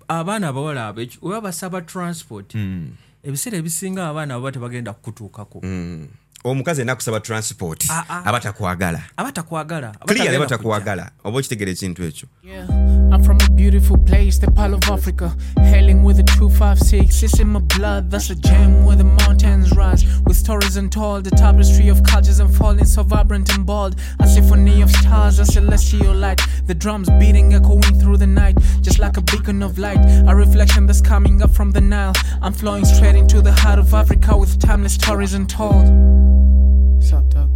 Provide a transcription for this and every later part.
abaana abawala abo oba basaba transport ebiseera ebisinga abaana abo tebagenda kukutuukako omukazi nakusaba transport abatakwagala oba okitegera ekintu ekyo. I'm from a beautiful place, the Pearl of Africa. Hailing with a 256, it's in my blood. That's a gem where the mountains rise. With stories untold, the tapestry of cultures unfolding, so vibrant and bold. A symphony of stars, a celestial light. The drums beating, echoing through the night, just like a beacon of light. A reflection that's coming up from the Nile. I'm flowing straight into the heart of Africa with timeless stories untold. What's up, Doug?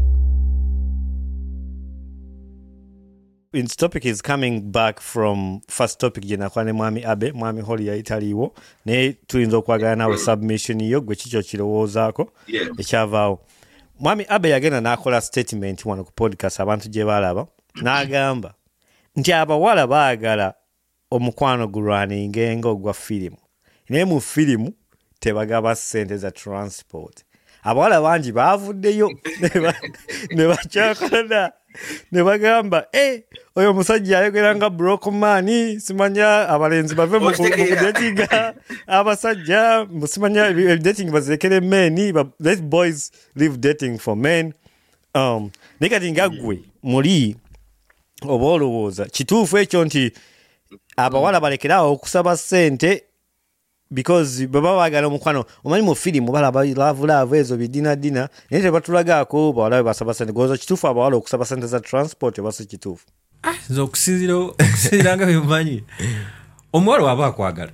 Its topic is coming back from first topic jenakwane mwami Abe mwami holi ya italiwo ne tuyinza okwagala nawe submission yo gwe kicho kirowoozaako ekyavaawo. Mwami Abe yagenda n'akola statement wano ku podcast abantu gye balaba n'agamba nti abawala baagala omukwano gulwaninge ng'ogwa firimu naye mu firimu tebagaba ssente za transport. Abawala bangi baavuddeyo ne bakyakola ne bagamba oyo musajja ayogera nga broke man, simanya abalenzi bave mu kudatinga abasajja, simanya dating bazekere men, let boys leave dating for men. Nekati ngagwe muli oba olowooza kituufu ekyo nti abawala balekerawo okusaba ssente because baba bagala omukwano omanyi mu firimu balaba love ezo bidina naye tebatulagaako bawala basaba ssente. Goza kituufu abawala okusaba ssente za transport oba si kituufu? Okusinziira nga byemumanyi omuwala waba akwagala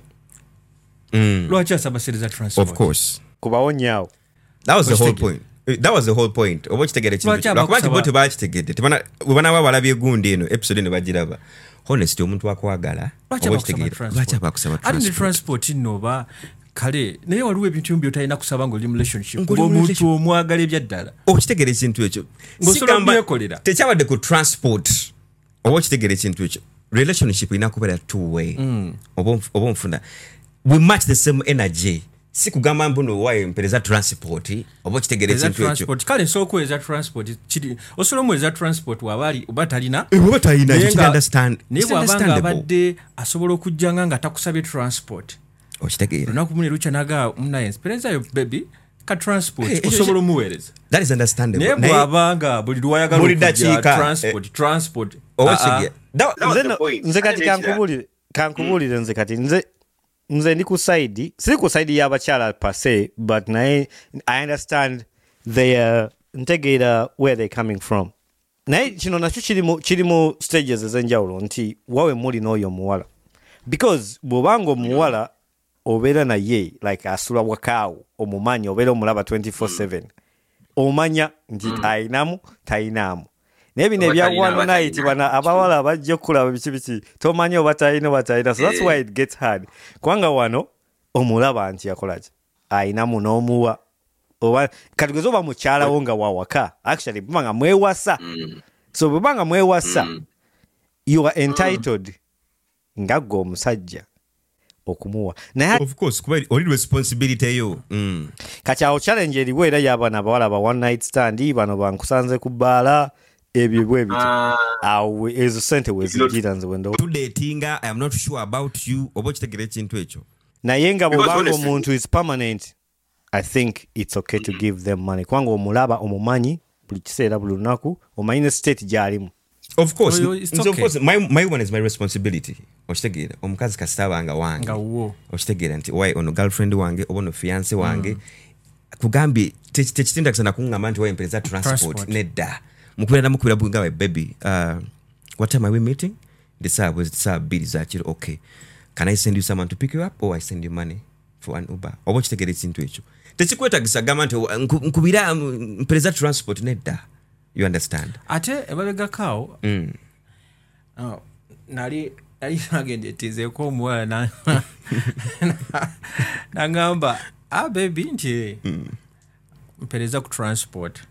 lwaki asaba ssente za transport? Of course kubawonyaawo. That was the whole point. Oba kitegere kintu lwakuba bo tebakitegedde bwebanaba balabye gundi eno episode ne bagiraba honestly omuntu akwagala oba kitegere lwaki abakusaba transport noba kale naye waliwo ebintu by'otalina kusaba ng'oli mu relationship ng'omuntu omwagala ebyaddala okitegere ekintu ekyo ng'osolobyekolera tekyabadde ku transport oba okitegere ekintu ekyo relationship erina kubeera two way oba onfuna we match the same energy. Si kugamba mbuno waye mpereza transport oba kitegere ekintu ekyo kale sokweza transport kiri osolomuweza transport wabali obatalina you understand naye bwabanga abadde asobola okujjanga nga takusabye transport okitegere lunaku mune lucha naga mnaye mpereza yo baby ka transport osobola omuweereza. That is understandable. Naye bwabanga buli lwayagala okujja transport nze kati kankubulire nze kati nze ndi ku side siri ku side y'abakyala per se but naye I understand their ntegeera where they coming from. Naye kino nakyo kiri mu stages ez'enjawulo nti wawe muli n'oyo omuwala because bw'obanga omuwala obeera naye like asula wakaawo omumanyi obeera omulaba 24/7 omanya nti ayinamu tayinaamu. Naye bino ebya one night bana abawala abajja okulaba biki tomanyi oba talina. So that's why it gets hard. Kubanga wano omulaba nti yakolaki ayinamu n'omuwa oba kategeeza oba mukyalawo nga wawaka actually bwanga mwewasa. So bwanga mwewasa you are entitled nga gwe omusajja okumuwa. Of course kuba oli responsibility yo. Kati awo challenge eriwo era y'abaana abawala ba one night stand bano bankusanze ku bbaala ebyo bwebito awo ezo sente wezigira nze wendo to datinga. I am not sure about you oba kitegere ekintu ekyo naye nga bw'obanga omuntu is permanent I think it's okay to give them money kwanga omulaba omumanyi buli kiseera buli lunaku omanyi ne state gy'alimu. Of course, my one is my responsibility. Okitegere omukazi kasitaba wange okitegere nti wayi ono girlfriend wange oba ono fiance wange kugambye tekitinda kusana kungamba nti wayi mpereza transport nedda mukubira bunga baby what time are we meeting? This are bills actually okay. Can I send you someone to pick you up or I send you money for an Uber? Oba kitegere ekintu ekyo tekikwetagisa gamba nti nkubira mpereza transport nedda. You understand? Ate ebabega kao nali nagende tizeko omuwala nangamba baby nti mpereza ku transport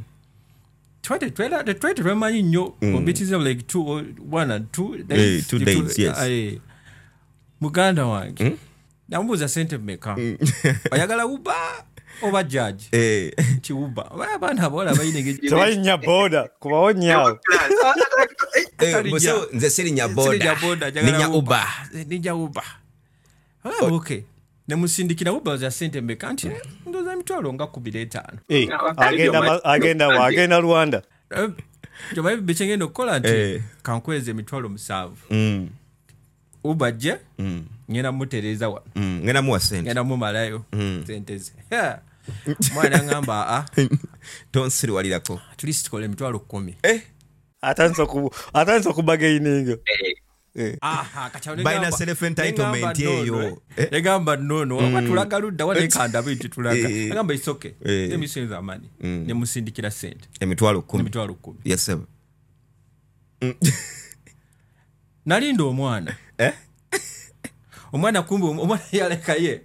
twete lwemanyi nnyo obitiza like 2 days yes. Muganda wange namubuuza sente mmeka oyagala uba oba judge chiuba abaana abawala bayinenge tebalinya boda kubawo nyaawo nze siri nya boda ninya uba Okay. Ne musindikira uba za sente mbeka nti ndoza mitwalo nga 25. Agenda Rwanda. Joba bichengendo kola nti kankweze mitwalo 7. Uba je ngena mutereza wa. Ngena muwa sente. Ngena mu malayo sente ze. Mwana ngamba tonsiri walirako. At least kole mitwalo 10. Atanso kubagaininga. Baina self entitlement yeyo. Egamba nono watulaga ludda walekanda bintu tulaga. Egamba isoke. Emisenza amani. Ne musindikira sente. Emitwalo 10. Yes sir. Nalinda omwana. Omwana kumbe omwana yaleka ye.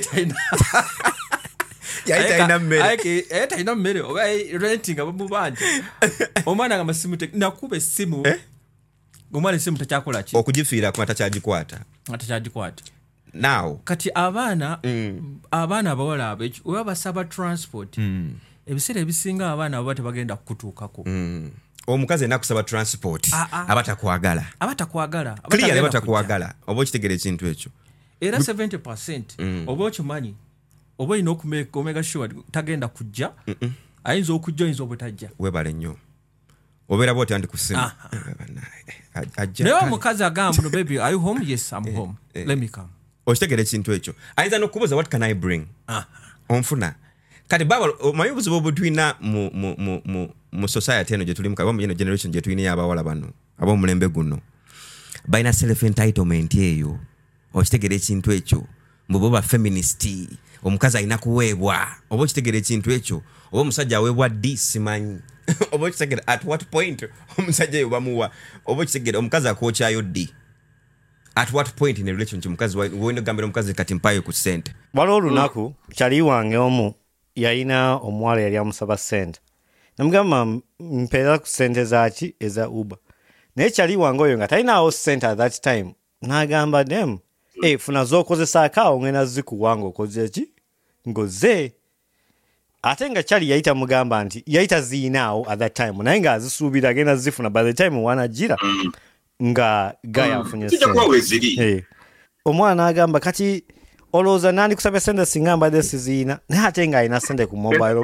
Yaita ina mmere oba renting abamubanje. Omwana nga masimu nakube simu. Omwana simu tachakola ki? Okujifiira kwa tachajikwata. Now kati abana abawala abechi oba basaba transport. Ebisere bisinga abana abate bagenda kutuukako. Omukazi nakusaba transport abatakwagala. Clearly abatakwagala. Oba kitegere kintu ekyo. Era 70% oba okimanyi. Oba ino omega sure tagenda kujja. Ayinza okujja ayinza obutajja. Webale nnyo. Obera bote andi kusema. Leo mukazi agamba no baby are you home? Yes I'm home. Let me come. Okitegere kintu ekyo. Ayinza nokubuza what can I bring? Onfuna. Kati baba mayubuzi bobutwina mu society eno gye tulimu kaba mu generation gye tulina abawala bano abo mulembe guno baina self entitlement eyo okitegere kintu ekyo mbo ba feminist omukazi alina kuweebwa obo kitegere kintu ekyo obo musajja aweebwa simanyi obo kitegere at what point omusajja yobamuwa obo kitegere omukazi akokyayo at what point in a relationship omukazi wendo gambira omukazi kati mpayo ku sente waliwo olunaku kyali wange omu yalina omuwala yali amusaba sente namugamba mpeera ku sente zaki eza Uber naye kyali wange oyo nga talinaawo sente at that time n'agamba dem funa z'okozesa akaawo ngenda zikuwanga okoze ki ngoze ate nga kyali yayita mugamba nti yayita ziinaawo at that time naye nga azisuubira agenda zifuna by the time wanajira nga gaya afunye sente omwana n'agamba kati olowooza nandi kusabya sente singa mbadde siziina naye ate nga alina sente ku mobile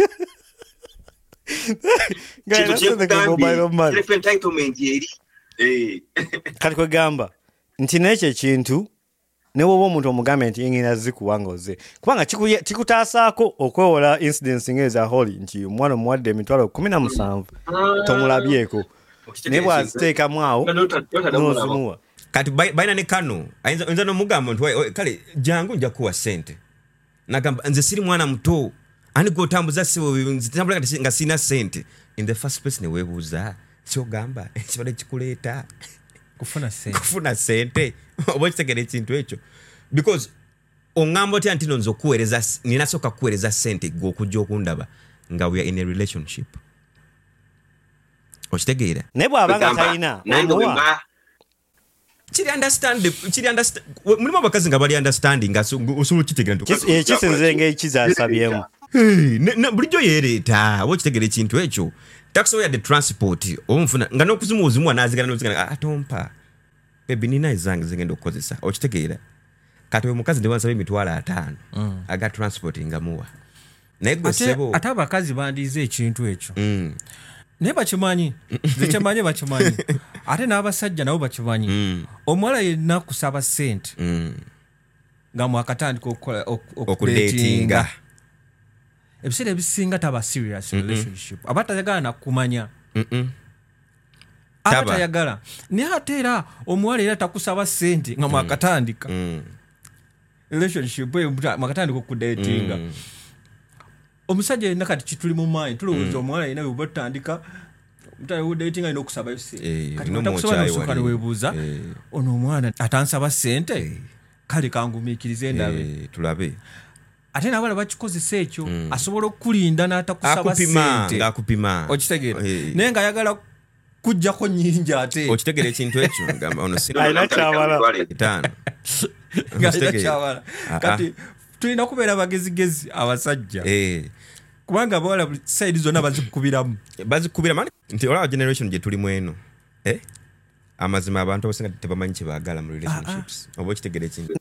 kati kwegamba nti nekyo ekintu newoba omuntu omugambe nti ngenda zikuwanga oze kubanga kikutaasaako okwewola incidents ng'eza holi nti omwana omuwadde emitwalo 17 tomulabyeko naye bwaziteekamu awo n'ozimuwa kati baina ne kano ayinza n'omugamba nti kale jangu nja kuwa sente nagamba nze siri mwana muto ani gotambuza sibo nzitambula nga sina sente in the first place ne webuuza kyogamba ekibadde kikuleeta kufuna sente oba kitegere ekintu ekyo because ongamba otya nti nonzo kuweereza ninasooka kuweereza sente gwe okujja okundaba nga we are in a relationship okitegeera naye bw'abanga talina kiri understand mulimu abakazi nga bali understanding nga osobola kitegera kisinze ng'ekizasabyemu bulijjo yeereeta oba okitegera ekintu ekyo takusobola yadde transport omufuna nga n'okuzimuuzimuwa n'azigana atompa bebi nina ezange zigenda okukozesa okitegeera kati omukazi newansaba emitwalo 5 aga transport nga muwa naye gwe ssebo ate abakazi bandiize ekintu ekyo naye bakimanyi bakimanyi ate n'abasajja nabo bakimanyi omuwala yenna kusaba sente nga mwakatandika okudatinga ebiseera ebisinga taba serious relationship abatayagala nakumanya abatayagala naye ate era omuwala era takusaba sente nga mwakatandika relationship mwakatandika okudatinga omusajja yenna kati kituli mu mayi tulowooza omuwala yenna webatandika mutale wudatinga alina okusaba sente kati takusaba nosooka neweebuuza ono omwana atansaba sente kale kangumiikirize ndabe tulabe ate nabala bakikozesa ekyo asobola okulinda n'atakusaba sente akupima okitegeera naye nga ayagala kujjako nnyingi ate okitegeera ekintu ekyo alina kyawala kati tulina kubeera bagezigezi abasajja kubanga abawala saidi zonna bazikubiramu nti olaba generation gye tulimu eno amazima abantu abasinga tebamanyi kye baagala mu relationships oba okitegeera ekintu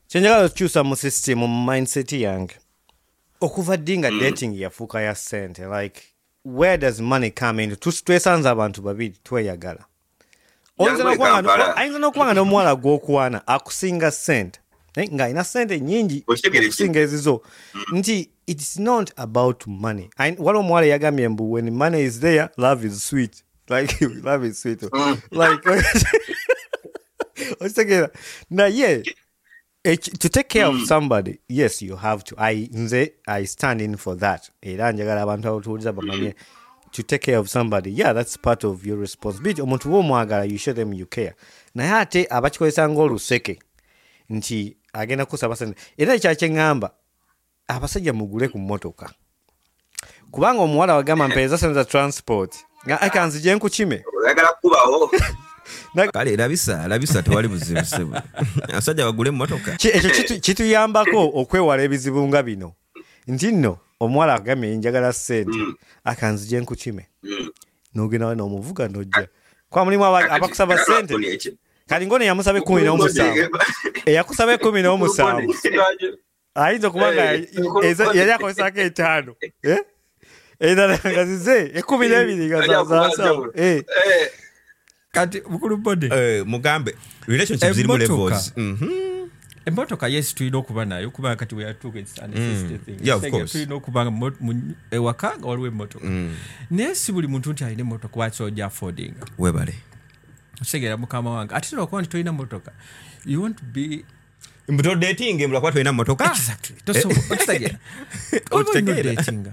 kyenjagala okukyusa mu system mu mindset yange okuva dinga dating yafuuka ya ssente like where does money come in twesanze abantu babiri tweyagala ayinza n'okubanga n'omuwala gw'okwana akusinga ssente ng'alina ssente nyingi okusinga ezizo nti it's not about money waliwo omuwala yagambye mbu when money is there love is sweet like love is sweet like okitegera naye to take care of somebody yes you have to I stand in for that era njagala abantu abatuuliza bamanye to take care of somebody yeah that's part of your responsibility omuntu w'omwagala you show them you care naye ate abakikozesa ng'oluseke nti agenda kusaba sente era ekyakyeŋŋamba abasajja mugule ku mmotoka kubanga omuwala wagamba mpeeza sente za transport akanzije nkukime oyagala kubawo kale labisa tewali buzibu asajja bagule mmotoka ekyo kituyambako okwewala ebizibu nga bino nti nno omuwala agambye njagala ssente akanzije nkukime n'ogenda n'omuvuga n'ojja kwa mulimu abakusaba ssente kali ngone yamusaba 17 eyakusaba 17 ayinza okubanga yali akozesako 5 endala ngazize 12 gazasawo kati bukulu bode mugambe relationship zirimu levels emmotoka yes tulina okuba nayo kuba kati weyatuuka tulina okuba ewaka nga waliwo emmotoka naye si buli muntu nti alina emmotoka waki ojja affordinga webale okitegera mukama wange ate olwokuba nti tolina mmotoka you want to be mbutodating mbulakuba tolina mmotoka okitegera okitegera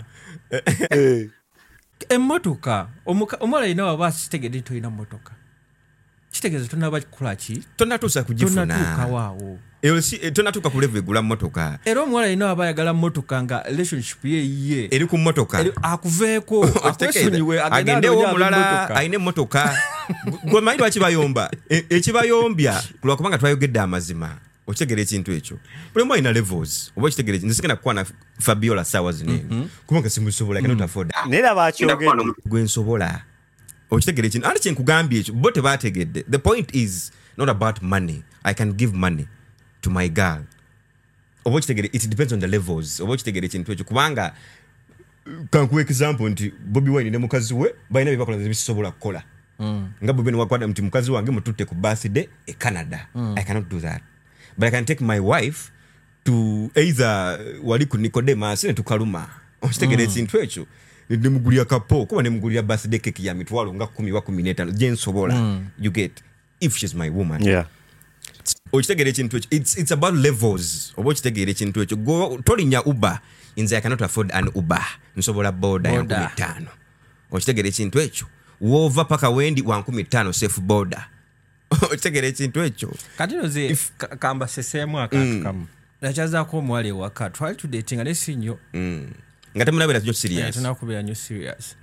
emmotoka omuwala alina waba kitegedde tolina mmotoka kitegeeza tonaba kukolaki tonatuusa kugifuna tonatuukawaawo tonatuuka ku level egula mmotoka era omuwala alina waba ayagala mmotoka nga relationship ye eri ku mmotoka akuveeko akwesonyiwe agendewo omulala alina emmotoka gwe manyi lwaki bayomba ekibayombya lwakubanga twayogedde amazima okitegera ekintu ekyo buli mwe alina levels oba okitegera nze sigenda kukwana Fabiola saawa zino kubanga simusobola cannot afford nera bakyogedde gwe nsobola okitegera ekintu ate kyenkugambye ekyo bo tebaategedde the point is not about money I can give money to my girl oba okitegere it depends on the levels oba okitegera ekintu ekyo kubanga kankuwa example nti Bobi Wine ne mukazi we balina bye bakola ebisobola kukola nga Bobi Wine wakwada nti mukazi wange mututte ku birthday e Canada I cannot do that but I can take my wife to either wali ku Nicodemus ne tukaluma okitegera ekintu ekyo nemugulira kapo kuba nemugulira birthday cake ya mitwalo nga 10 wa 15 je nsobola you get if she's my woman yeah okitegere ekintu ekyo it's about levels oba okitegere ekintu ekyo tolinya Uber inze I cannot afford an Uber nsobola boda ya 15 okitegere ekintu ekyo wova paka wendi wa 15 safe boda okitegere ekintu ekyo kati noze kamba sesemu akatukamu nachazaako omwali ewaka twali tudatinga nesinyo nga temunabera nnyo serious tunakubera nnyo serious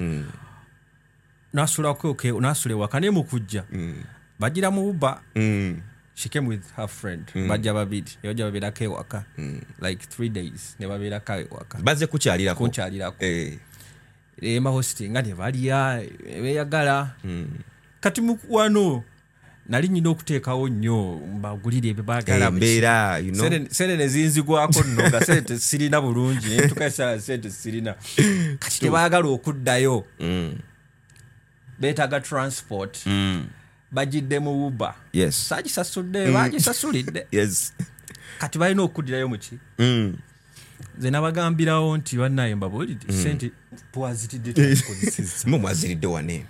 nasulako okay nasule ewaka ne mukujja bagira mu Uber she came with her friend bajja babiri yojja babirako ewaka like 3 days ne babirako ewaka baze kukyalirako ema hosting nga ne balya beyagala kati mukwano nali nyina okuteekawo nnyo mbagulire ebyo baagala mbeera you know sente nezinzigwako nno nga sente sirina bulungi tukasa sente sirina kati tebaagala okuddayo beetaaga transport bajidde mu Uber yes sagisasudde bagisasulidde yes kati balina okuddirayo muki nze nabagambirawo nti bannaye mbabuulidde sente twazitidde tukozeseza mumwaziridde wane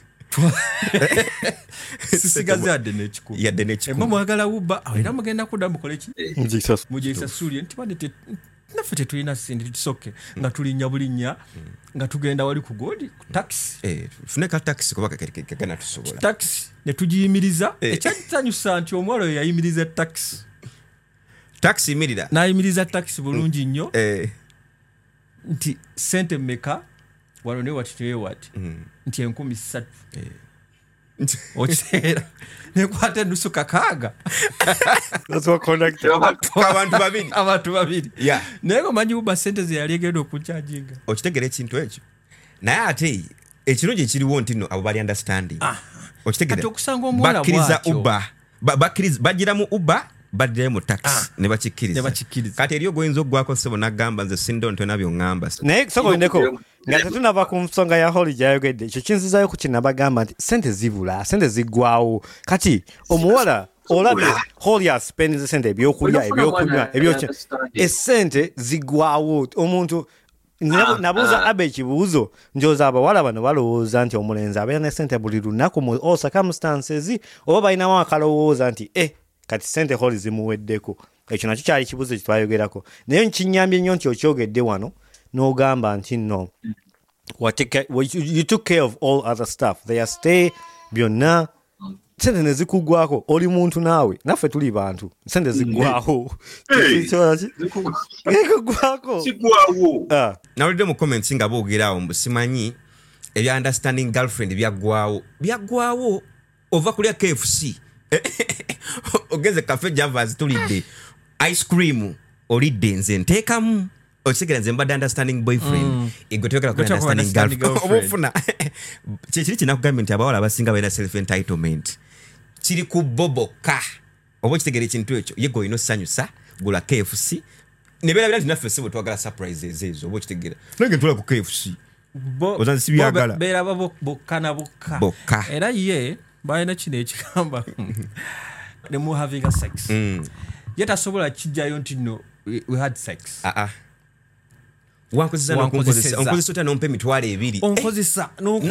sisigaze yadde n'ekikulu mwagala Uber era mugenda kudda mukole ki mugisasulye nti bane naffe tetulina sente tusoke nga tulinnya bulinnya nga tugenda wali ku godi ku taxi fune ka taxi kuba kagana tusobola taxi ne tugiyimiriza ekyatanyusa nti omwalo yayimiriza taxi imirira n'ayimiriza taxi bulungi nnyo nti sente mmeka wano ne wati tuye wati nti 13,000 okiteera nekwata ennusu kakaaga abantu babiri naye omanyi Uba sente ze yali egenda okukyajinga okitegera ekintu ekyo naye ate ekirungi ekiriwo nti nno abo bali understanding okitegera okusanga omuwala bakkiriza Uba bagira mu Uba badde mu tax ne bakikiriza kati eriyo goyinza ogwako sebo nagamba nze sindo ntona byongamba naye soko ndeko nga tetunava ku nsonga ya Holly gyayogedde ekyo kinzizayo ku kinabagamba nti sente zibula sente ziggwawo kati omuwala olabye Holly aspendinze sente ebyokulya ebyokunywa ebyokya esente ziggwawo omuntu nabuuza Abe ekibuuzo njoza abawala bano balowooza nti omulenzi abeera ne sente buli lunaku mu all circumstances oba balinamu akalowooza nti kati sente Holly zimuweddeko ekyo nakyo kyali kibuuzo kye twayogerako naye nkinyambye nnyo nti okyogedde wano n'ogamba nti no you took care of all other stuff their stay byonna sente ne zikuggwako oli muntu naawe naffe tuli bantu sente ziggwawo zikuggwako nawulidde mu comments nga boogerawo mbusimanyi ebya understanding girlfriend byaggwawo ova kulya KFC ogeze cafe Javas tulidde ice cream olidde nze nteekamu okitegera nze mbadde understanding boyfriend egotokera ku understanding girlfriend obufuna kyekiri kinakugambye nti abawala abasinga balina self entitlement kiri ku boboka oba okitegera ekintu ekyo ye goyina osanyusa gula KFC nebeera nti naffe sebo twagala surprises ezo oba okitegera nange ntula ku KFC ozanze sibyagala beera bokka na bokka era ye balina kino ekigamba ne mu having a sex ye tasobola kijjayo nti no we had sex wankozesa ota nompa emitwalo 2 onkozesa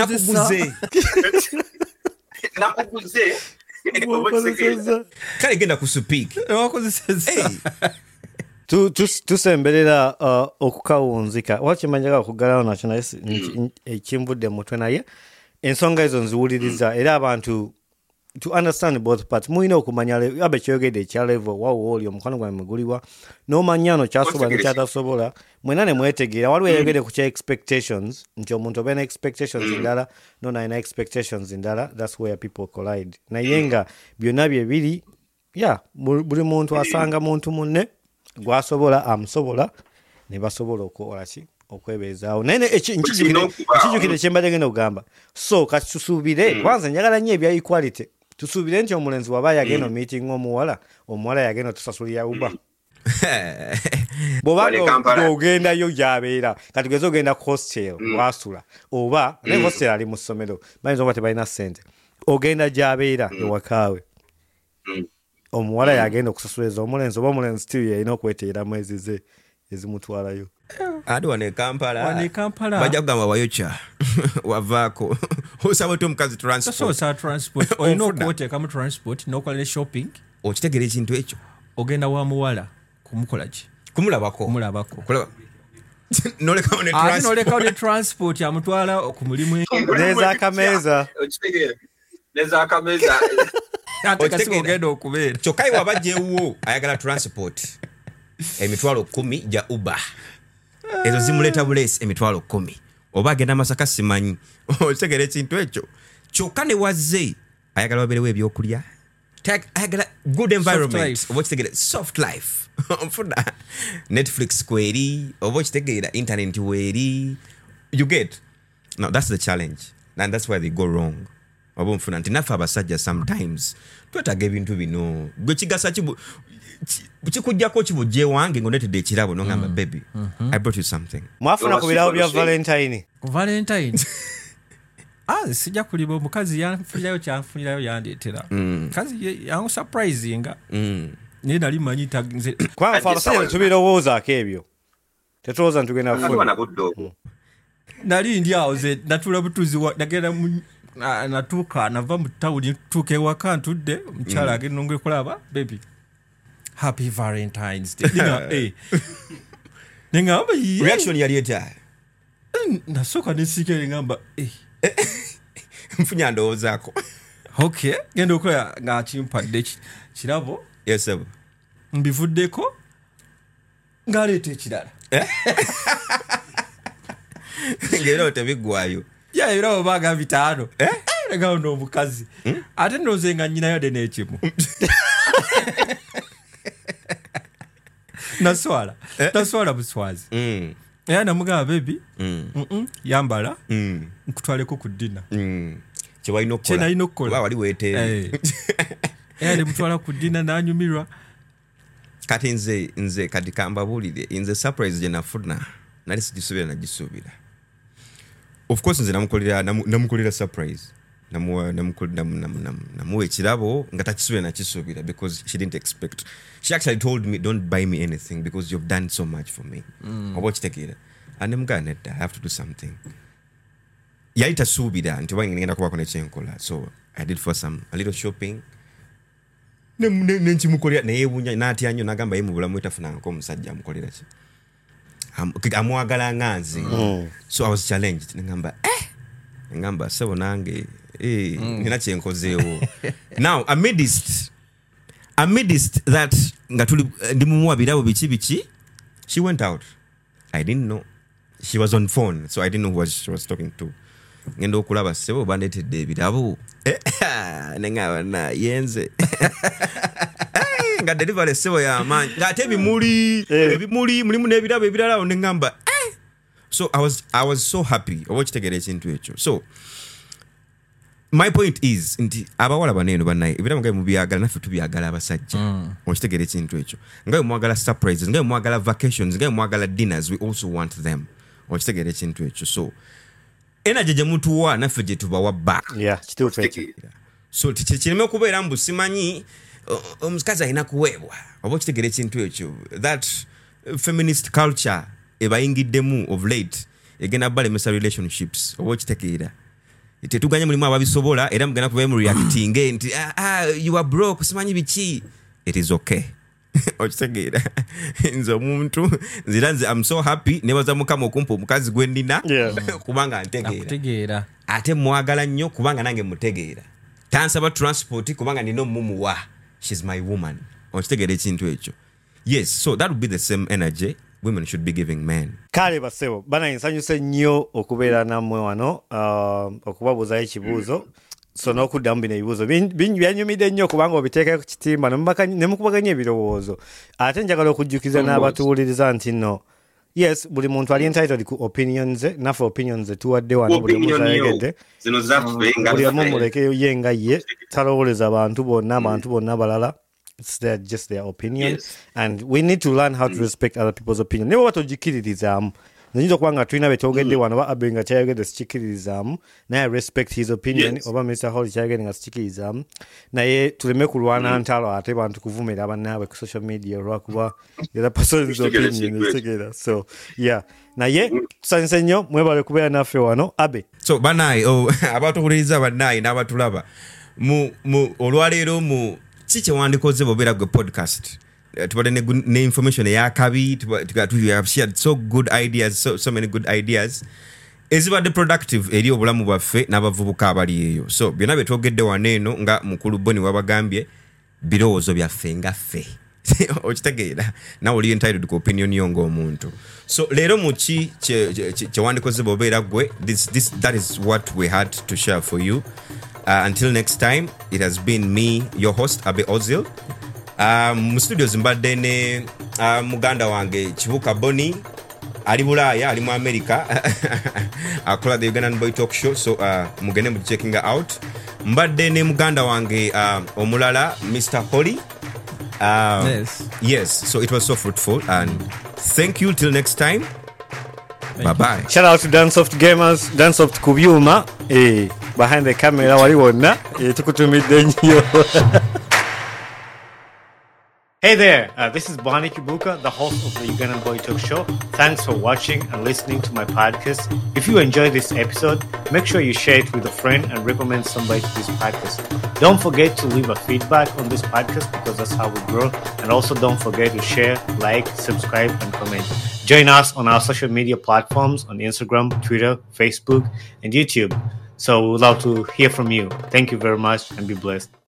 nakuguze kale genda ku speak wankozeseza tusemberera okukawunzika wakimanyaga okugalawo nakyo naye ekimbudde mutwe naye ensonga ezo nziwuliriza era abantu to understand both parts muyina okumanya Abe kyogedde ekya level wawo oli omukwano gwa mugulibwa n'omanya no kyasobola nekyatasobola mwena ne mwetegeera waliwo eyogedde ku kya expectations nti omuntu obeera expectations ndala nonalina expectations ndala that's where people collide naye nga byonna bye biri buli muntu asanga muntu munne gwasobola amusobola ne basobola okukolaki okwebeezaawo naye ekijjukire kyembadde genda okugamba so kati tusuubire kwanza njagala nnyo ebya equality tusuubire nti omulenzi waba yagenda meeting omuwala yagenda tusasulira uba bw'oba ogendayo gy'abeera kati tugeze ogenda ku hostel wasula oba naye hostel ali mu ssomero bayinza okuba tebalina ssente ogenda gy'abeera ewakaawe omuwala yagenda okusasuliriza omulenzi oba omulenzi still yalina okweteeramu ezize ezimutwalayo adi wane Kampala bajja kugamba wayokya wavaako osaba oti omukazi transport olina okuteekamu transport n'okola ne shopping okitegera ekintu ekyo ogenda wa muwala kumukola ki kumulabako nolekawo ne transport amutwala ku mulimu n'ez'akameeza ate kasi ogenda okubeera kyokka iwe abajjeewuwo ayagala transport emitwalo 10 ja Uber ezo zimuleeta bulesi emitwalo 10 oba agenda Masaka simanyi okitegera ekintu ekyo kyokka ne wazze ayagala wabeerewo ebyokulya ayagala good environment oba okitegera soft life nfuna Netflix kweri oba okitegera internet weri you get now that's the challenge and that's where they go wrong oba nfuna nti naffe abasajja sometimes twetaaga ebintu bino gwe kigasa kikujjako kibujje wange ng'ondeetedde ekirabo n'ongamba baby I brought you something mwafuna ku birabo bya Valentine sijja kuliba omukazi yanfunirayo kyanfunirayo yandeetera kazi yangu surprisinga naye nali manyi kwanfa abasajja tubirowoozaako ebyo tetulowooza ntugenda kufuna nali ndi awo ze natula butuzi nagenda natuuka nava mu tawuni tutuuka ewaka ntudde omukyala agenda nongwekulaba baby happy Valentine's Day nengamba reaction yali eta nasooka nesiika ngamba nfunya ndowoozaako okay genda okola nga kimpadde kirabo mbivuddeko ngaleeta ekirala ngero tebiggwayo ebirabo baga 5 negao n'omukazi ate ndoze nga nnyinayo de n'ekimu naswala buswazi era namugamba baby yambala nkutwaleko ku ddina kyenalina okukola wali weeteere era ne mutwala ku ddina n'anyumirwa kati nze kati kambabulire nze surprise gye nafuna nali sigisuubira nagisuubira. Of course nze namukolera surprise namuwa ekirabo nga takisuubira nakisuubira because she didn't expect. She actually told me don't buy me anything because you've done so much for me. Oba okitegeera anemugana nedda I have to do something. Yali tasuubira nti oba ngenda kubaako nekyenkola, so I did for a little shopping. Nenkimukolera neyeewuunya n'atya nnyo n'agamba ye mu bulamu etafunangako omusajja amukolera ki amwagala nga nze. So I was challenged ngamba sebo nange nina kyenkozeewo. Now amidst that nga tuli ndi mumuwa birabo biki she went out. I didn't know she was on phone, so I didn't know who she was talking to. Ngendo okulaba sebo bandetedde ebirabo nengaba na yenze nga delivery sebo ya man ngate ebimuli mulimu n'ebirabo ebirala nengamba so I was so happy obokitegeera ekintu ekyo. So my point is nti abawala baneno banaye ebirabo nga mubyagala naffe tubyagala abasajja okitegeera ekintu ekyo nga mwagala surprises nga mwagala vacations nga mwagala dinners, we also want them okitegeera ekintu ekyo. So energy gye mutuwa naffe gye tubawa back. So kireme okubeera mbu simanyi omukazi alina kuweebwa oba okitegeera ekintu ekyo. That feminist culture ebayingiddemu of late egenda balemesa relationships oba okitegeera tetuganya mulimu ababisobola era mugenda kuba mu reacting nti you are broke simanyi biki. It is okay. Okitegeera nze omuntu nzira nze I'm so happy nebaza mukama okumpa omukazi gwendina kubanga ntegeera ate mwagala nnyo kubanga nange mutegeera tansaba transport kubanga nino mumuwa. She's my woman. Okitegeera ekintu ekyo. Yes, so that would be the same energy women should be giving men. Kale basebo bana nsanyuse nnyo okubeera nammwe wano okubabuuzayo ekibuuzo. So n'okuddamu bino ebibuuzo byanyumidde nnyo kubanga obiteeka ku kitimba ne mukubaganya ebirowoozo. Ate njagala okujjukiza n'abatuwuliriza nti no, yes, buli muntu ali entitled ku opinions ze, naffe opinions ze tuwadde wano buli omuntu ayegedde. Buli omu muleke ye nga ye talowooleza abantu bonna balala. It's just their opinion. Yes. And we need to learn how to respect other people's opinion. Never watogikiririzaamu. Nanyinza okuba nga tulina betwogedde wano ba Abe nga kyayogedde sikikiririzaamu naye respect his opinion. Oba Mr. Holly kyayogedde nga sikikiririzaamu naye tuleme kulwana ntalo ate bantu kuvumira bannaabwe ku social media olwakuba the person's opinion is. So yeah, naye tusanyuse nnyo mwebale kubeera naffe wano Abe. So banayi abatuwuliriza banayi n'abatulaba mu olwaleero mu kiki wandikoze bobeera gwe podcast tubadde ne information eyakabi we have shared so good ideas, so many good ideas ezibadde productive eri obulamu bwaffe n'abavubuka abali eyo. So byonna byetwogedde waneeno nga mukulu Boni wabagambye birowoozo byaffe nga ffe okitegeera nawe oli entitled ku opinion yo ng'omuntu. So leero muki kyewandikoze bobeera gwe that is what we had to share for you. Until next time, it has been me, your host, Abe Ozil. Mu studios mbadde ne muganda wange Kibuka Boni, ali Bulaya, ali mu America. Akola the Ugandan Boy Talk Show, so mugende mu checking her out. Mbadde ne muganda wange omulala, Mr. Holly. Yes, so it was so fruitful, and thank you till next time. Bye-bye. Shout out to Dansoft Gamers, Dansoft Kubyuma, behind the camera wali wonna, tukutumidde nnyo. Hey there, this is Boni Kibuka, the host of the Ugandan Boy Talk Show. Thanks for watching and listening to my podcast. If you enjoyed this episode, make sure you share it with a friend and recommend somebody to this podcast. Don't forget to leave a feedback on this podcast because that's how we grow. And also don't forget to share, like, subscribe, and comment. Join us on our social media platforms on Instagram, Twitter, Facebook, and YouTube. So we'd love to hear from you. Thank you very much and be blessed.